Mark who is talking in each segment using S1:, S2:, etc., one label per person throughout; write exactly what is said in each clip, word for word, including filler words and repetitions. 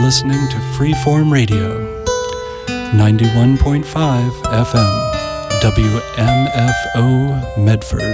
S1: listening to Freeform Radio, ninety-one point five F M, W M F O Medford.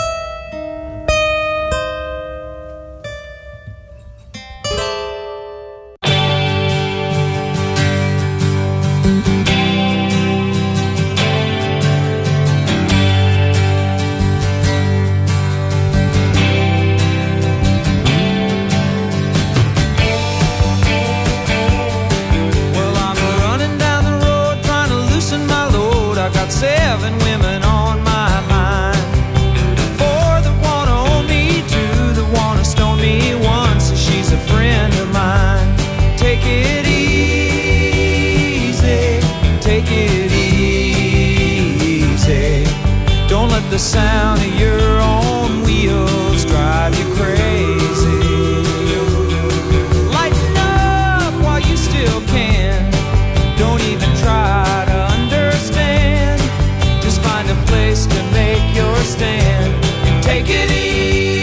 S2: The sound of your own wheels drive you crazy. Lighten up while you still can. Don't even try to understand. Just find a place to make your stand and take it easy.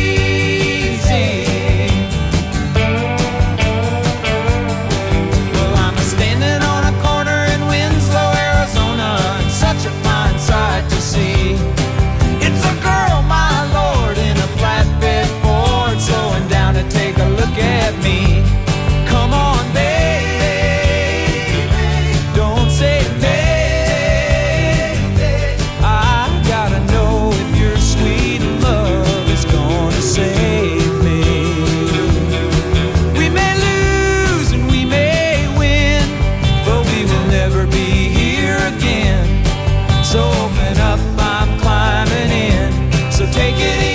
S2: Well, I'm standing on a corner in Winslow, Arizona, and such a fine sight to see. It's a girl, my lord, in a flatbed Ford, slowing down to take a look at me. Come on, baby, don't say baby. I gotta know if your sweet love is gonna save me. We may lose and we may win, but we will never be here again. So open up, I'm climbing in, so take it easy.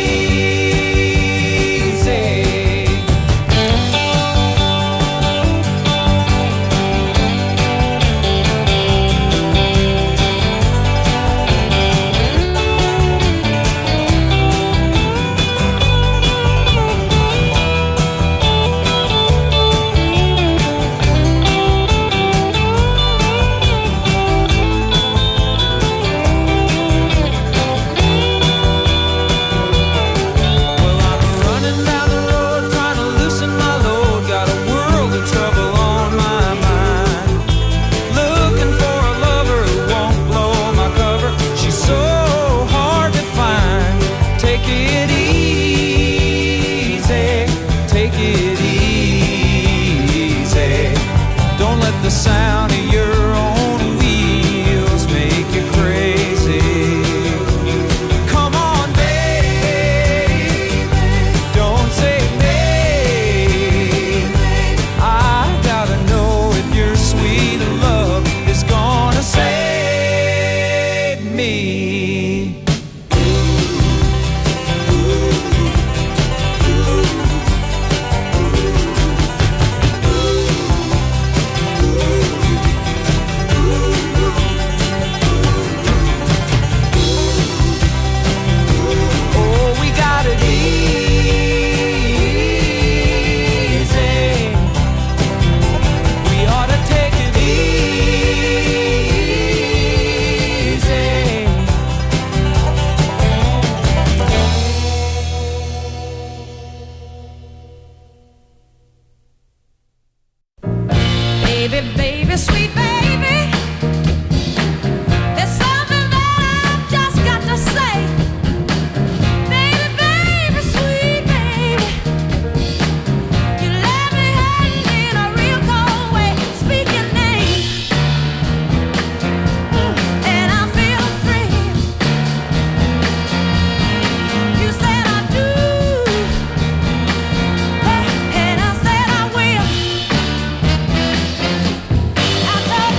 S2: Well, I'm running down the road trying to loosen my load. Got a world of trouble on my mind. Looking for a lover who won't blow my cover. She's so hard to find. Take it easy, take it easy. Don't let the sound of your own wheels make you crazy. Come on, baby, don't say maybe. I gotta know if your sweet love is gonna save me. Oh, we got it easy. We ought to take it easy.
S3: Baby, baby, sweet baby, there's something that I've just got to say. Baby, baby, sweet baby, you let me hang in a real cold way. Speak your name, and I feel free. You said I do, and I said I will. I told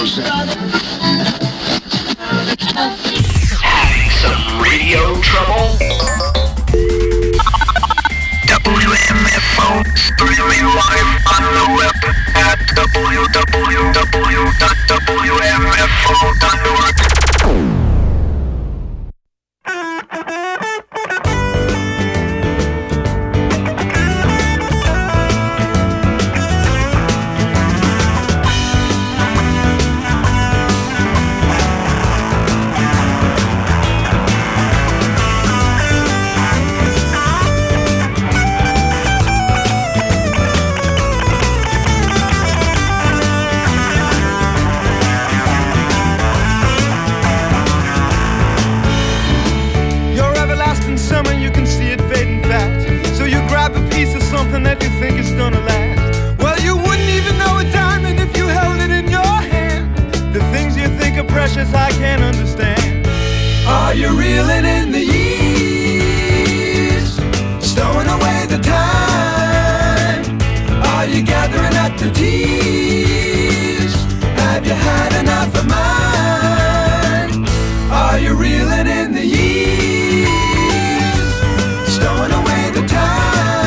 S4: Having some radio trouble? W M F O streaming live on the web at w w w dot w m f o dot org.
S5: That you think is gonna last. Well, you wouldn't even know a diamond if you held it in your hand. The things you think are precious, I can't understand. Are you reeling in the years, stowing away the time? Are you gathering up the tears? Have you had enough of mine? Are you reeling in the years, stowing away the time?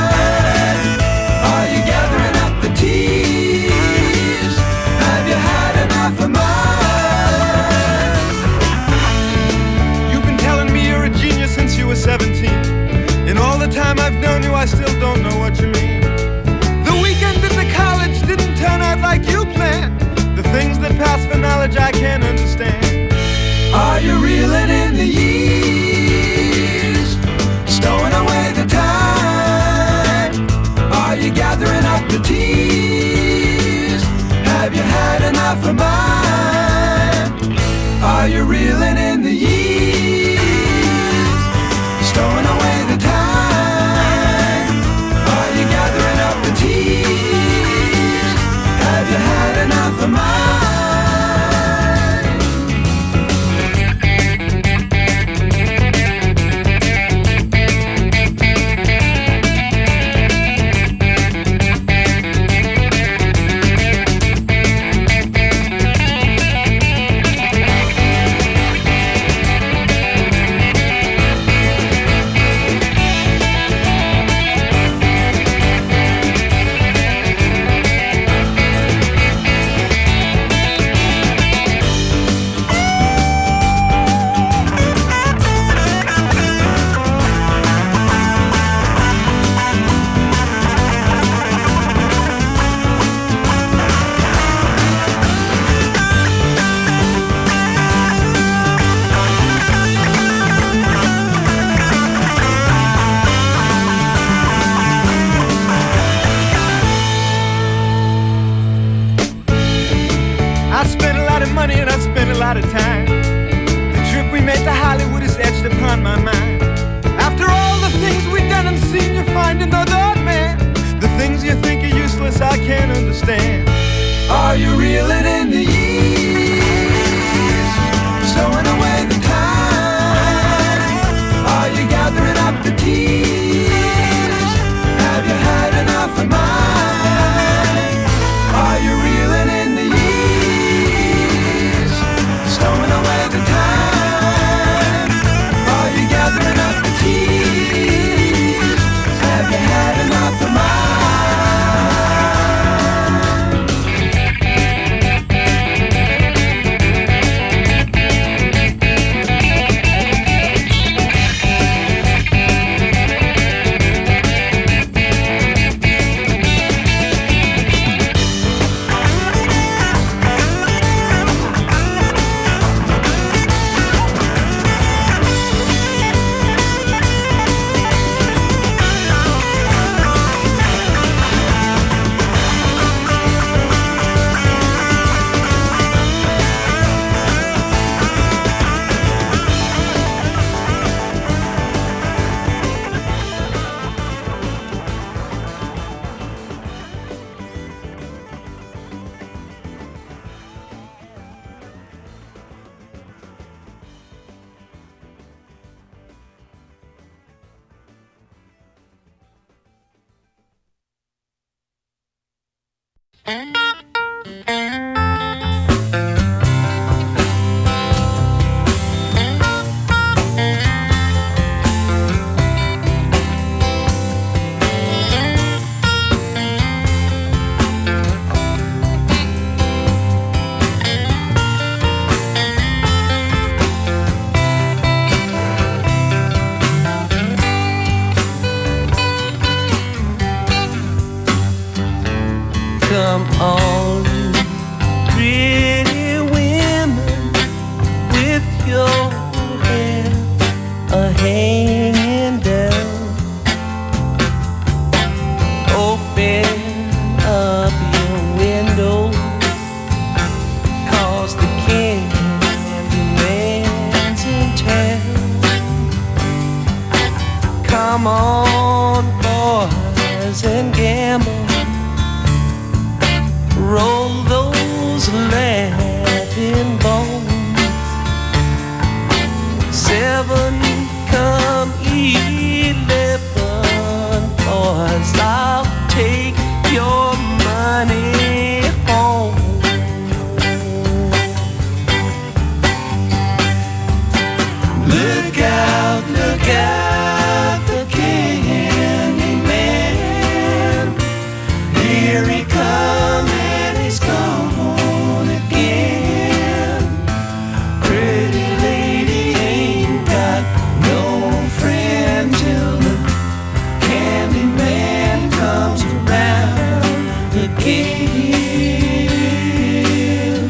S5: For mine. You've been telling me you're a genius since you were seventeen, and all the time I've known you I still don't know what you mean. The weekend in the college didn't turn out like you planned. The things that pass for knowledge I can't understand. Are you reeling in the years, stowing away the time? Are you gathering up the tears? Have you had enough of mine? Are you reeling in the years, stowing away the time? Are you gathering up the tears? Have you had enough of mine? Of time. The trip we made to Hollywood is etched upon my mind. After all the things we've done and seen, you find another man. The things you think are useless, I can't understand. Are you reeling in the years, stowing away the time? Are you gathering up the tears? Have you had enough of mine? Are you reeling in the years, stowing away the time? Are you gathering up the tears? Have you had enough of mine?
S2: those laughing bones. Seven come eleven, boys, I'll take your money home. Look out, look out, the candy man. Here he comes and he's gone again. Pretty lady ain't got no friend till the candy man comes around again.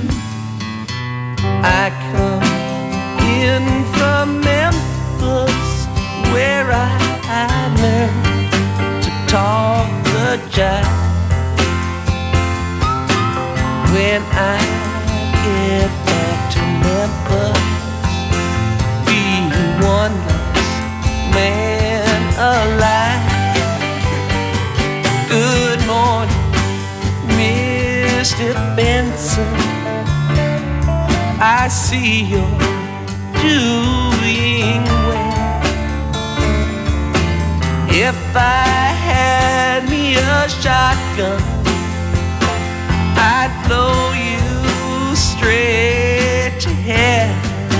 S2: I come in from Memphis, where I learned to talk the jive. When I get back to Memphis, be one less man alive. Good morning, Mister Benson, I see you're doing well. If I had me a shotgun, I'd blow you straight to hell.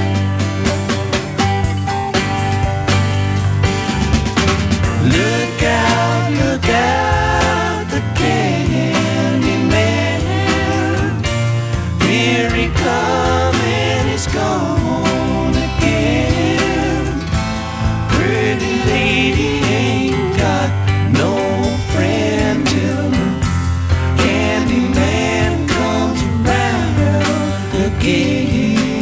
S2: Look out, look out, the candy man. Here he comes and he's gone again. Pretty lady ain't got no friend till the candy man comes around again.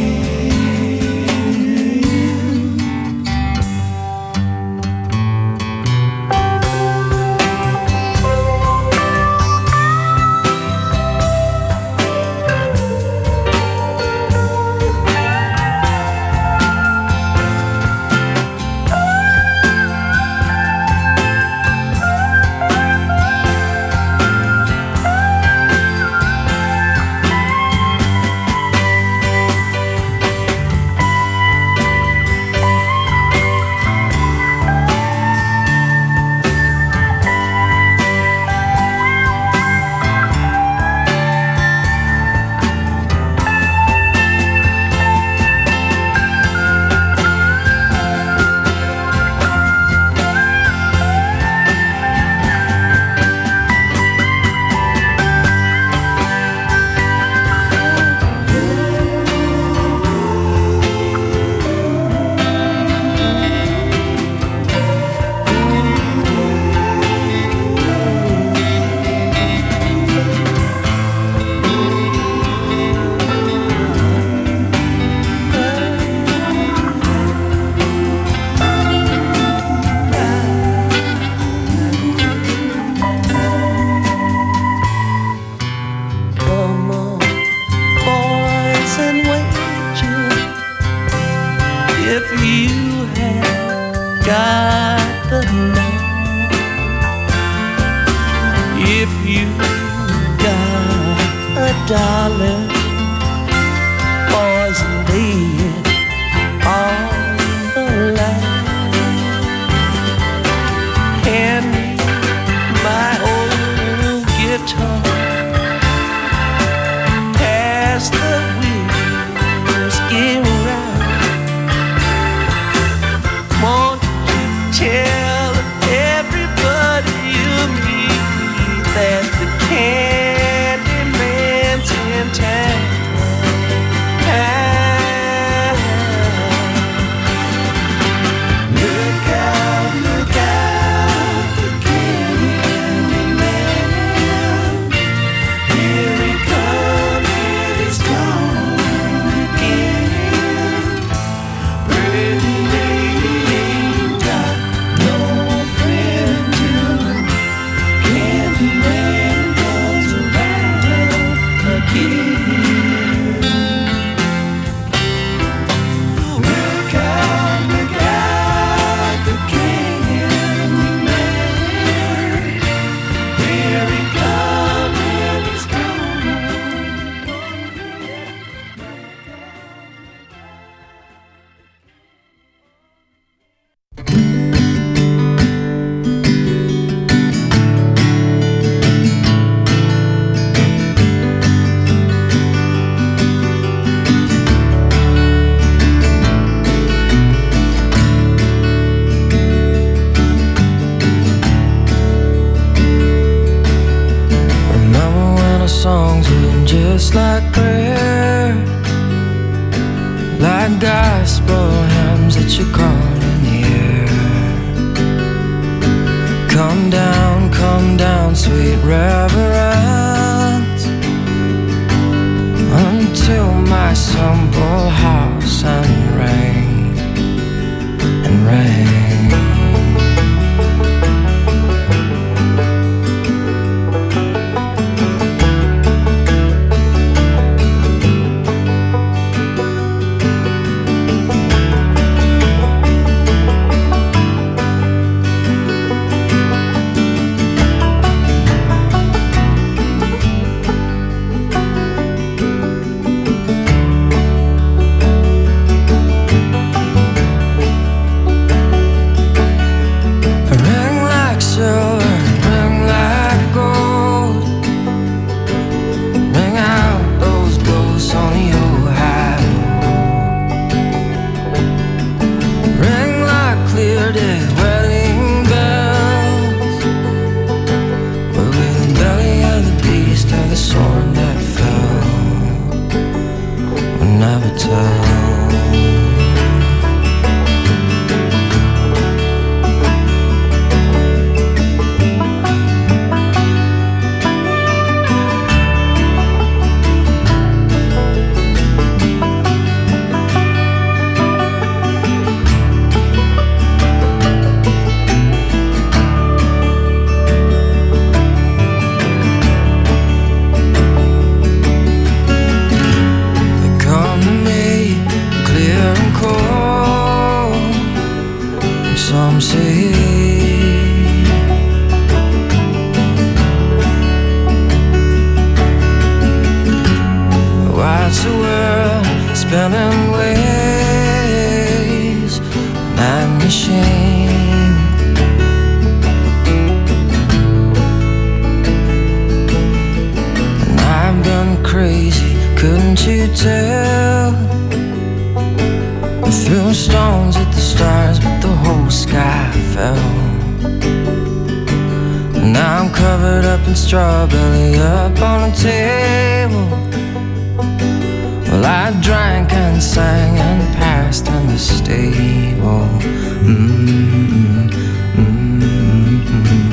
S2: Dollar, boys, lay it on the line. Hand me my old guitar, pass the whiskey around. Won't you tell everybody you meet that the candy man's in town?
S6: just like prayer, like gospel hymns that you call in the air. Come down, come down, sweet reverence, until my simple house and ring and ring.
S7: Strawberry up on the table. Well, I drank and sang and passed in the stable. Mm-hmm, mm-hmm.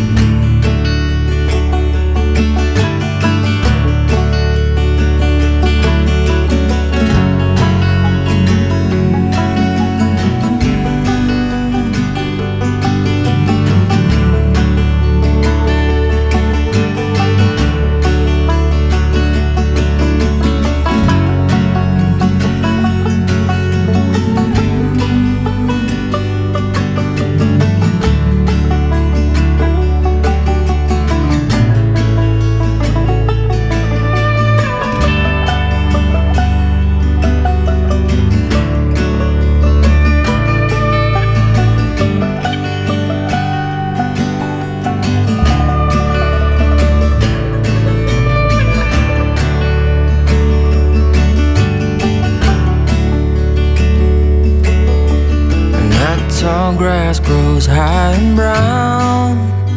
S7: Grass grows high and brown.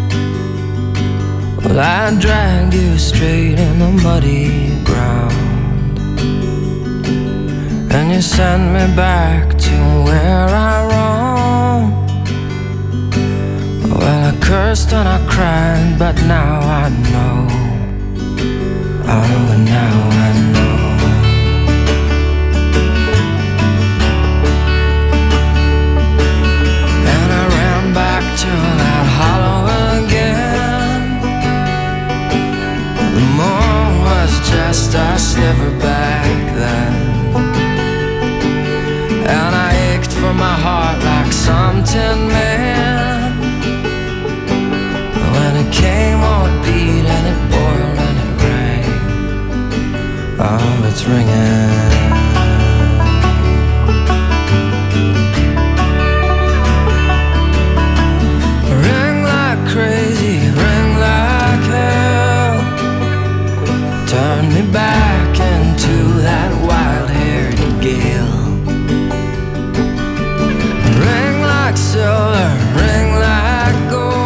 S7: Well, I dragged you straight in the muddy ground, and you sent me back to where I roamed. Well, I cursed and I cried, but now I know. Oh, now I know. To that hollow again. The moon was just a sliver back then, and I ached for my heart like some tin man. When it came, oh, it beat and it boiled and it rang. Oh, it's ringing. Crazy, ring like hell. Turn me back into that wild-haired gale. Ring like silver, ring like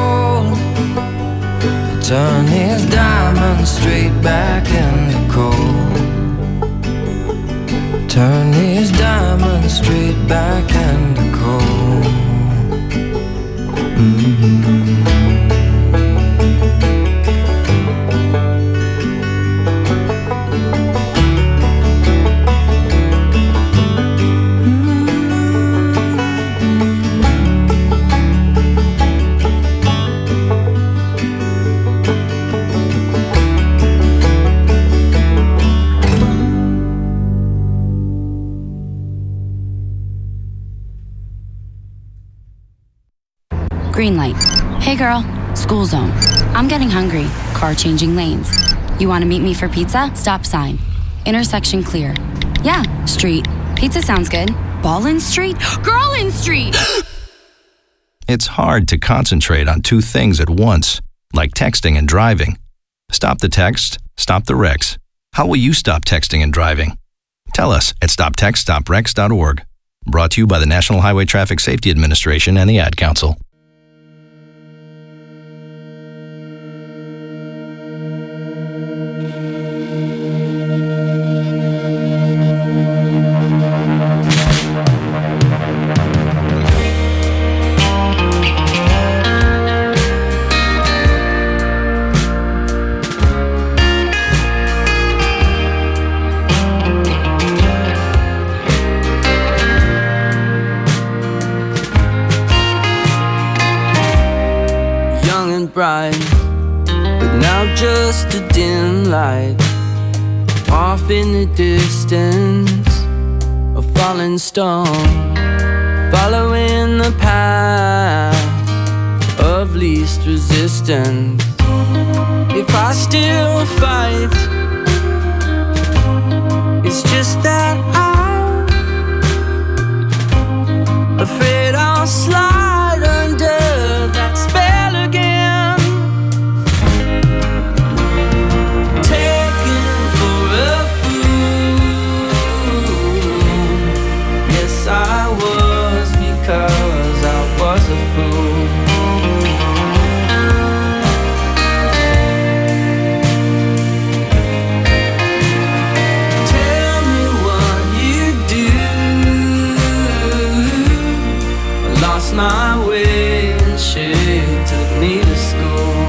S7: gold. Turn these diamonds straight back into cold. turn these diamonds straight back into coal. Mm-hmm.
S8: Green light. Hey girl, school zone. I'm getting hungry. Car changing lanes. You want to meet me for pizza? Stop sign. Intersection clear. Yeah, street. Pizza sounds good. Ballin Street? Girlin Street!
S9: It's hard to concentrate on two things at once, like texting and driving. Stop the text, stop the wrecks. How will you stop texting and driving? Tell us at stop text stop wrecks dot org. Brought to you by the National Highway Traffic Safety Administration and the Ad Council.
S6: Bright, but now just a dim light. Off in the distance, a falling stone, following the path of least resistance. If I still fight, it's just that I'm afraid I'll slide under that spell again. My way and she took me to school.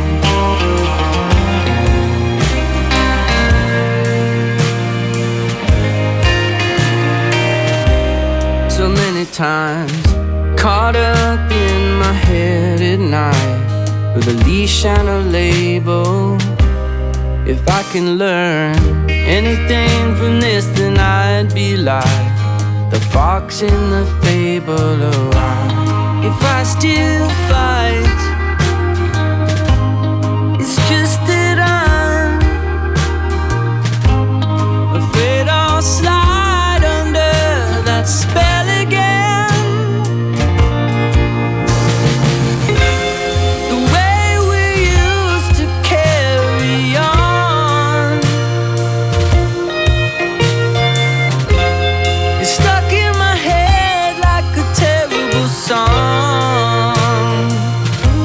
S6: So many times caught up in my head at night with a leash and a label. If I can learn anything from this, then I'd be like the fox in the fable. Oh, I If I still fight, it's just that I'm afraid I'll slide under that spell again. The way we used to carry on is stuck in my head like a terrible song.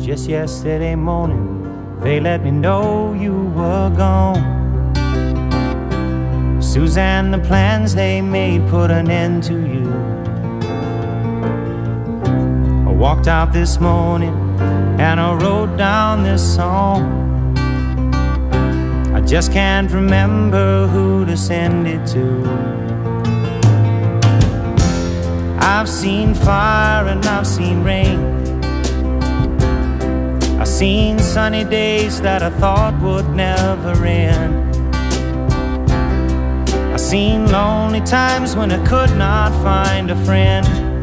S10: Just yesterday morning, they let me know you were gone. Suzanne, the plans they made put an end to you. I walked out this morning and I wrote down this song. I just can't remember who to send it to. I've seen fire and I've seen rain. I've seen sunny days that I thought would never end. I've seen lonely times when I could not find a friend.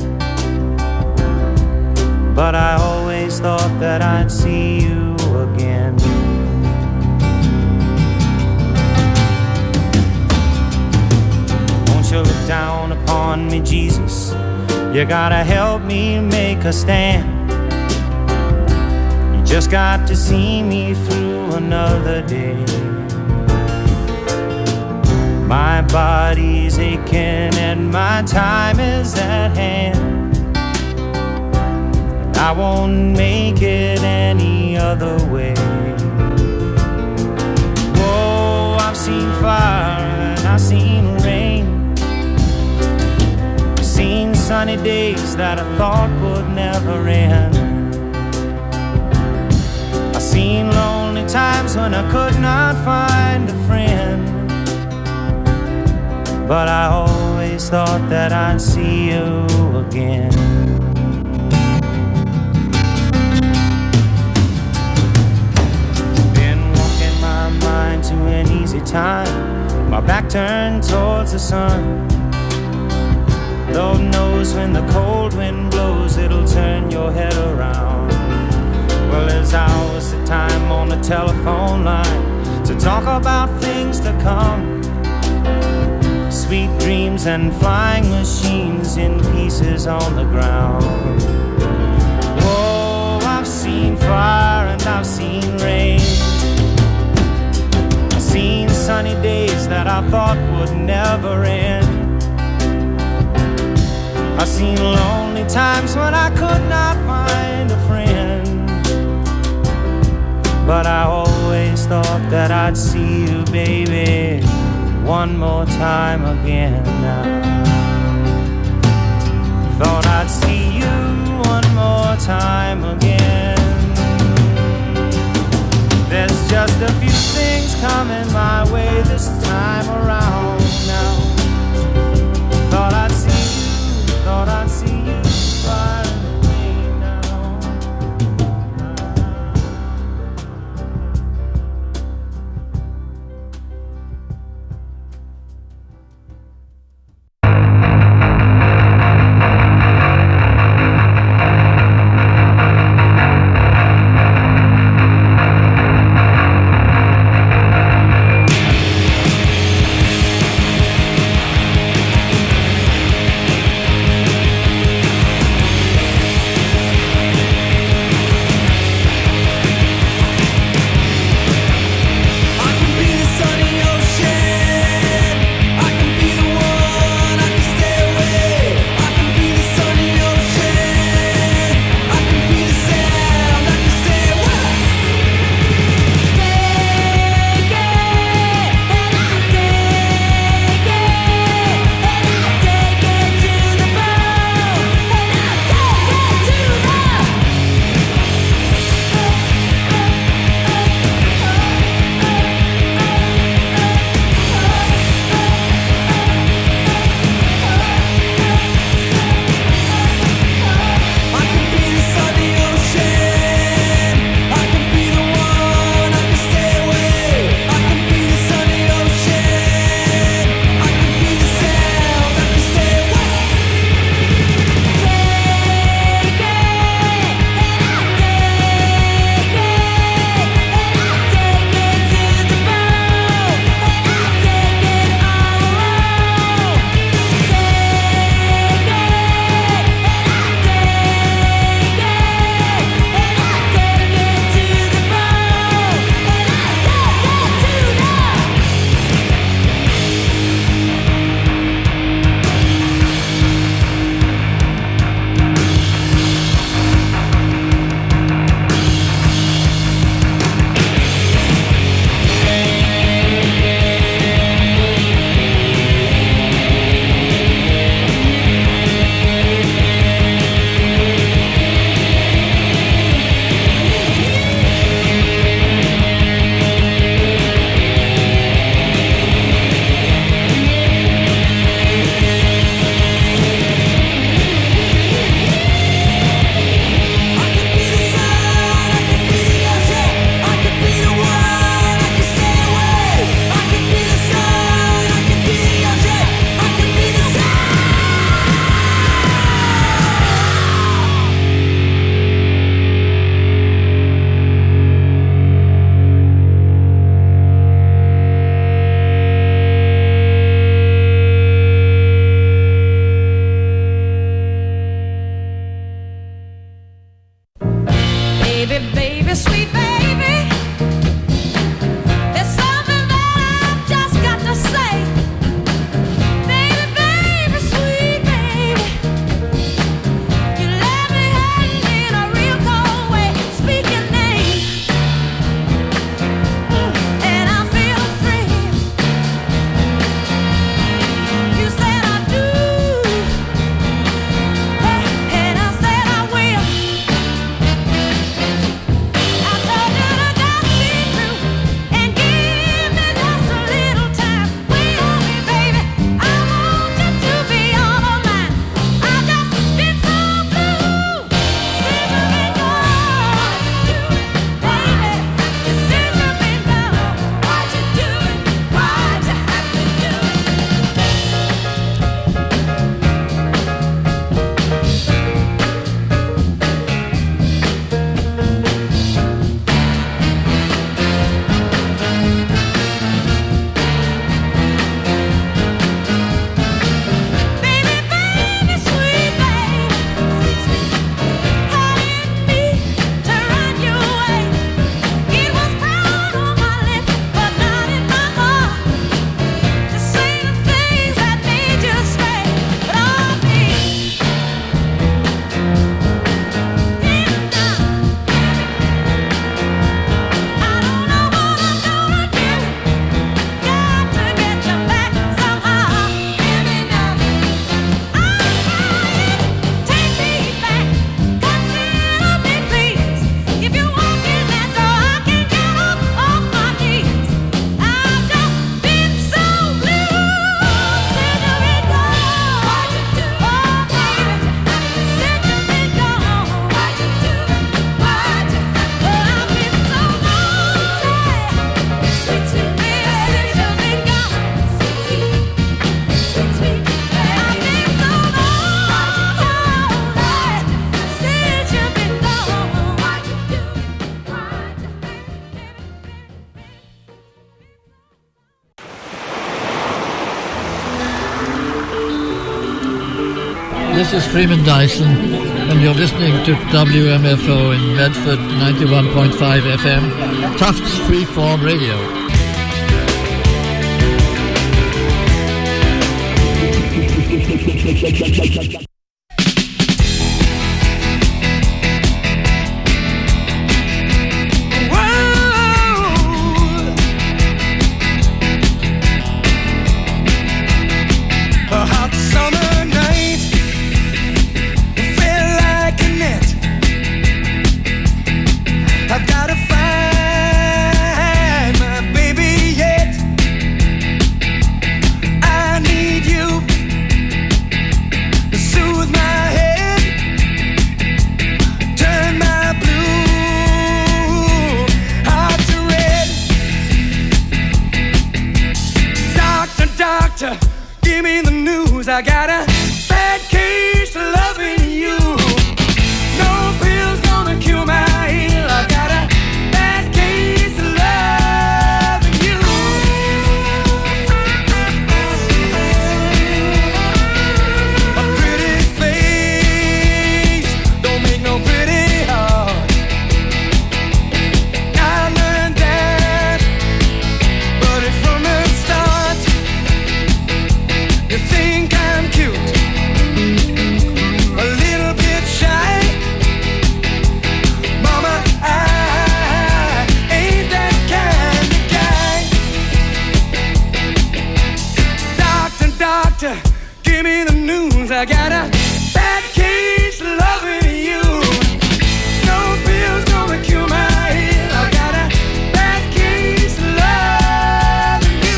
S10: But I always thought that I'd see you again. Won't you look down upon me, Jesus? You gotta help me make a stand. You just got to see me through another day. My body's aching and my time is at hand. I won't make it any other way. Whoa, I've seen fire and I've seen rain. I've seen sunny days that I thought would never end. I've seen lonely times when I could not find a friend. But I always thought that I'd see you again. Been walking my mind to an easy time, my back turned towards the sun. Lord knows when the cold wind blows, it'll turn your head around. Well, there's hours of time on the telephone line to talk about things to come. Sweet dreams and flying machines in pieces on the ground. Whoa, I've seen fire and I've seen rain. I've seen sunny days that I thought would never end. I've seen lonely times when I could not find a friend. But I always thought that I'd see you, baby, one more time again now. Thought I'd see you one more time again. There's just a few things coming my way this time around now. Thought I'd see you, thought I'd see you far away now.
S11: this is Freeman Dyson, and you're listening to W M F O in Medford, ninety-one point five F M, Tufts Freeform Radio.
S2: I got a bad case of loving you. No pill's gonna cure my ill. I got a bad case of loving you. A pretty face don't make no pretty heart. I learned that, but it's from the start. You think I'm cute, a little bit shy. Mama, I ain't that kind of guy. Doctor, doctor, give me the news. I got a bad case of loving you. No pill's gonna cure my ill. I got a bad case of loving you.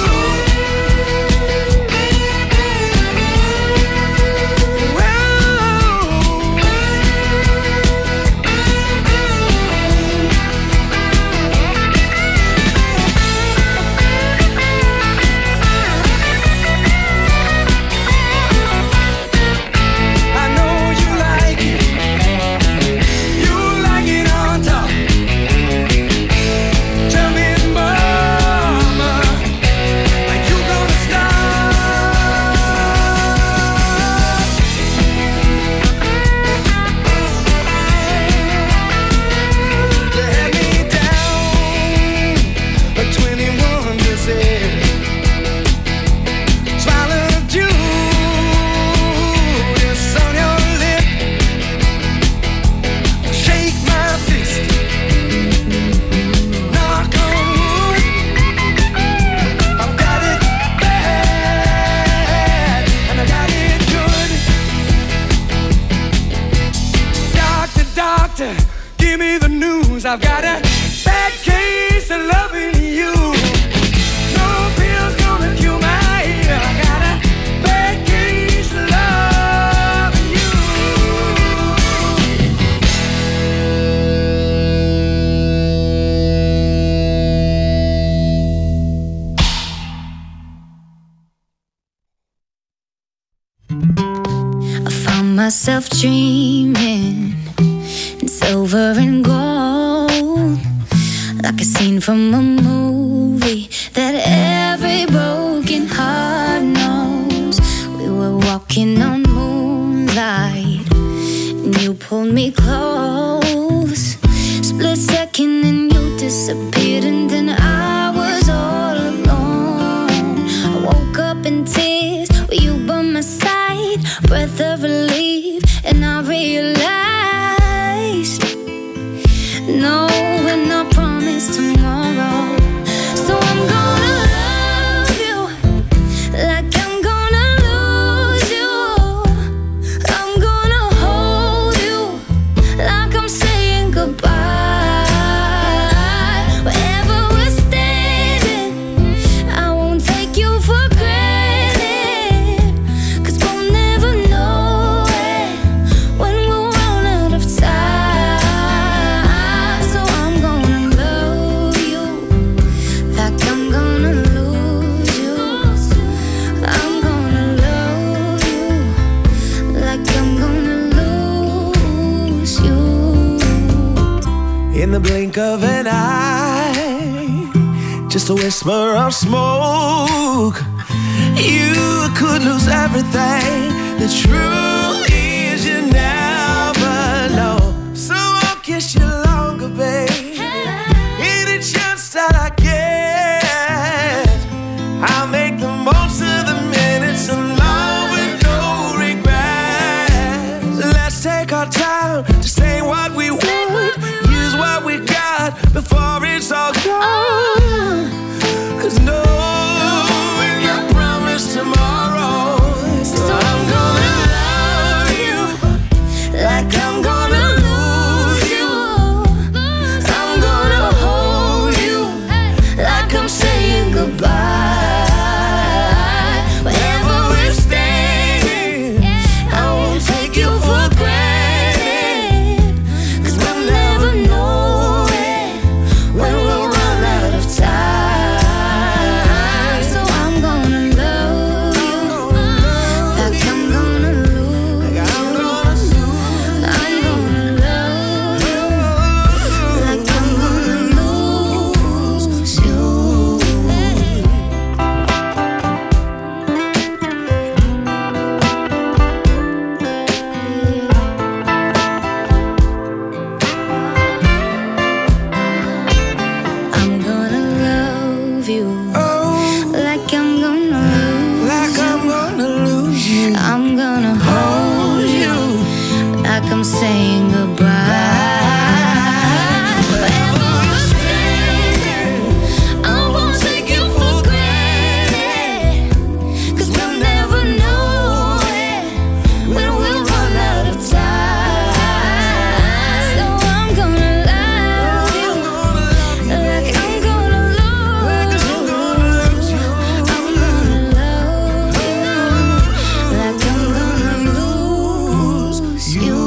S2: I know you like it. You like it on top. Tell me, mama, are you gonna stop? You had me down a twenty-one percent. Swallowed you, it's on your lip. Shake my fist, knock on wood. I've got it bad, and I got it good. Doctor, doctor, give me the news. I've got a bad case of loving you. No pill's gonna cure my ill. I got a bad case of loving you.
S3: I found myself dreaming in silver and gold, like a scene from a movie that every broken heart knows. We were walking on moonlight, and you pulled me close. Split second, and you disappeared, and then I was all alone. I woke up in tears with you by my side, breath of relief, and I realized no, we're not promised tomorrow. So I'm gonna love you like I'm gonna lose you. I'm gonna hold you like I'm saying goodbye. Wherever we're standing, I won't take you for granted, 'cause we'll never know it when we'll run out of time. So I'm gonna love you like I'm gonna lose you. I'm gonna love you like I'm gonna lose you.
S2: In the blink of an eye, just a whisper of smoke, you could lose everything that truly forever, babe. Any chance that I get, I'll make the most of the minutes alone with no regrets. Let's take our time to say what we want, use what we got before it's all gone. Cause no one can promise tomorrow. So I'm gonna love you like I'm gonna lose you. I'm gonna hold you like I'm saying goodbye. Wherever we're standing, I won't take you for granted. Cause we'll never know it when we'll run out of time. So I'm gonna love you like I'm gonna lose you. I'm gonna love you like I'm gonna lose you. I'm gonna love you like I'm gonna lose like I'm gonna lose you. I'm gonna hold you like I'm saying goodbye. Wherever we're standing, I won't take you for granted. Cause we'll never know it when we'll run out of time. So I'm gonna love you like I'm gonna lose you. I'm gonna love you like I'm gonna lose you.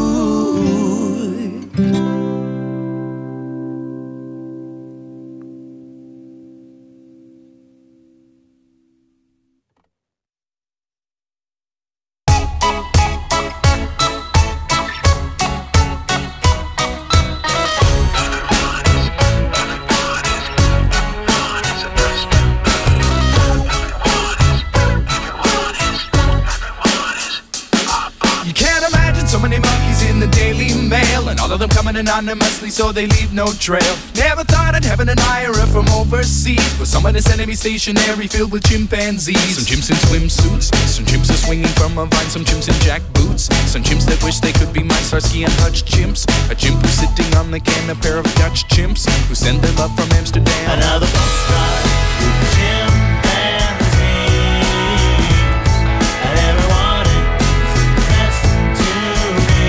S12: You can't imagine so many monkeys in the Daily Mail, and all of them coming anonymously so they leave no trail. Never thought I'd have an admirer from overseas, but someone is sending me stationery filled with chimpanzees. Some chimps in swimsuits, some chimps are swinging from a vine, some chimps in jack boots, some chimps that wish they could be my Starsky and Hutch chimps, a chimp who's sitting on the can, a pair of Dutch chimps who send their love from Amsterdam.
S10: Another postcard with chimpanzees, and everyone is dressed to me.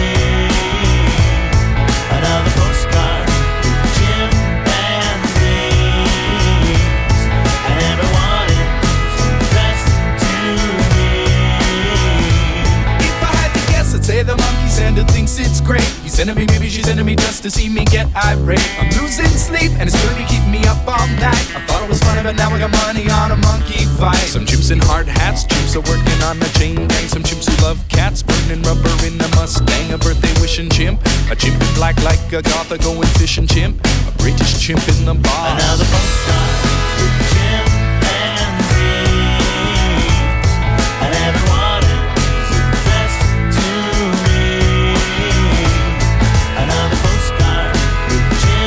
S10: Another postcard with chimpanzees, and everyone is dressed to me.
S12: If I had to guess, I'd say the monkey Santa thinks it's great. He's sending me, maybe she's sending me just to see me get irate. I'm losing sleep and it's really keeping me up all night. I thought it was funny, but now I got money on a monkey fight. Some chimps in hard hats, chimps are working on a chain gang. Some chimps who love cats, burning rubber in a Mustang. A birthday wishing chimp, a chimp in black like a goth, a going fishing chimp, a British chimp in the bar.
S10: Another postcard with chimpanzees, and everyone is dressed to me. Another postcard with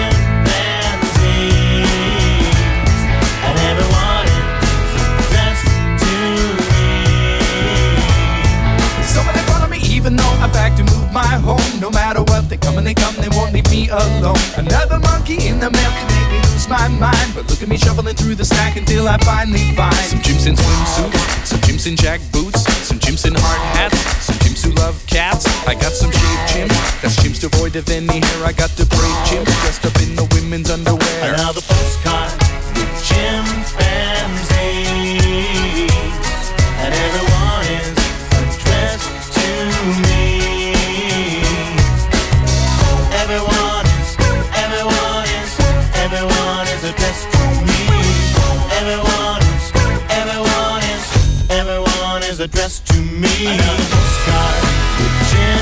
S10: chimpanzees, and everyone is dressed to me.
S12: Some of them follow me even though I back to move my home. No matter what, they come and they come, they won't leave me alone. Another monkey in the mail can make me lose my mind, but look at me shuffling through the stack until I finally find some chimps in swimsuits, some chimps in jack boots, some chimps in hard hats, some chimps who love cats. I got some shaved chimps, that's chimps devoid of any hair. I got the brave chimps dressed up in the women's underwear.
S10: Another postcard with chimpanzees, and everyone is dressed to me. Everyone is, everyone is, everyone is addressed to me. Everyone is, everyone is, everyone is addressed to me. Another postcard with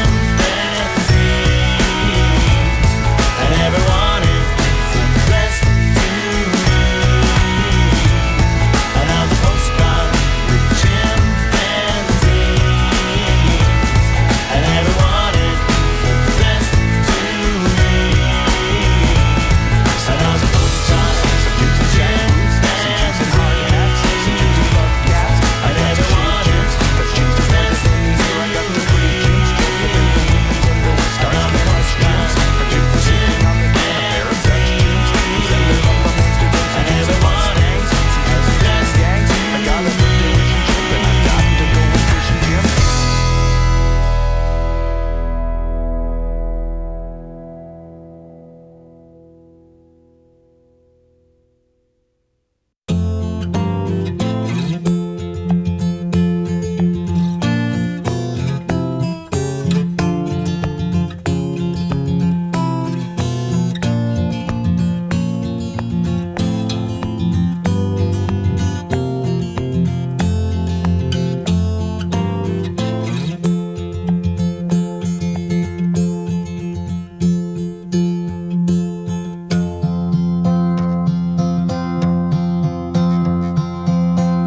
S10: chimpanzees, and everyone is addressed to me. Another postcard with chimpanzees, and everyone is addressed to me.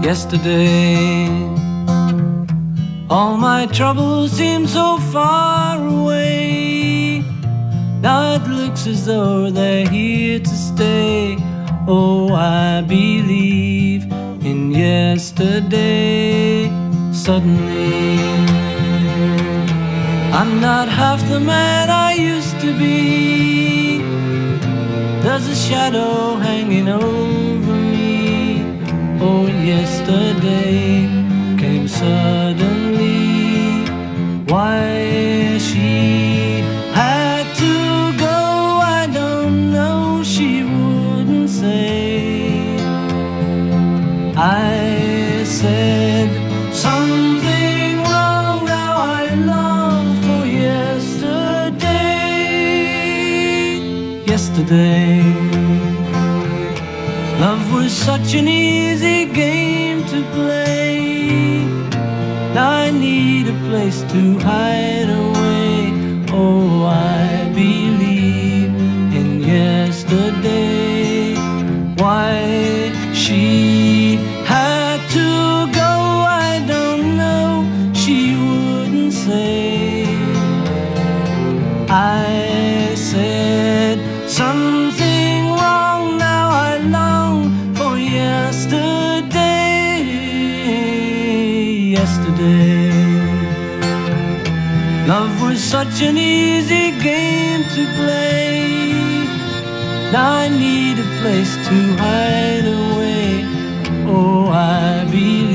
S13: yesterday. All my troubles seem so far away. Now it looks as though they're here to stay. Oh, I believe in yesterday. Suddenly, I'm not half the man I used to be. There's a shadow hanging over me. Oh, yesterday came suddenly. Why she had to go, I don't know, she wouldn't say. I said something wrong, now I long for yesterday. Yesterday, love was such an easy game to play. Now I need a place to hide away. Oh, I believe in yesterday. Why she had to go, I don't know, she wouldn't say. I said something wrong, now I long for yesterday. Yesterday, love was such an easy game to play. Now I need a place to hide away. Oh, I believe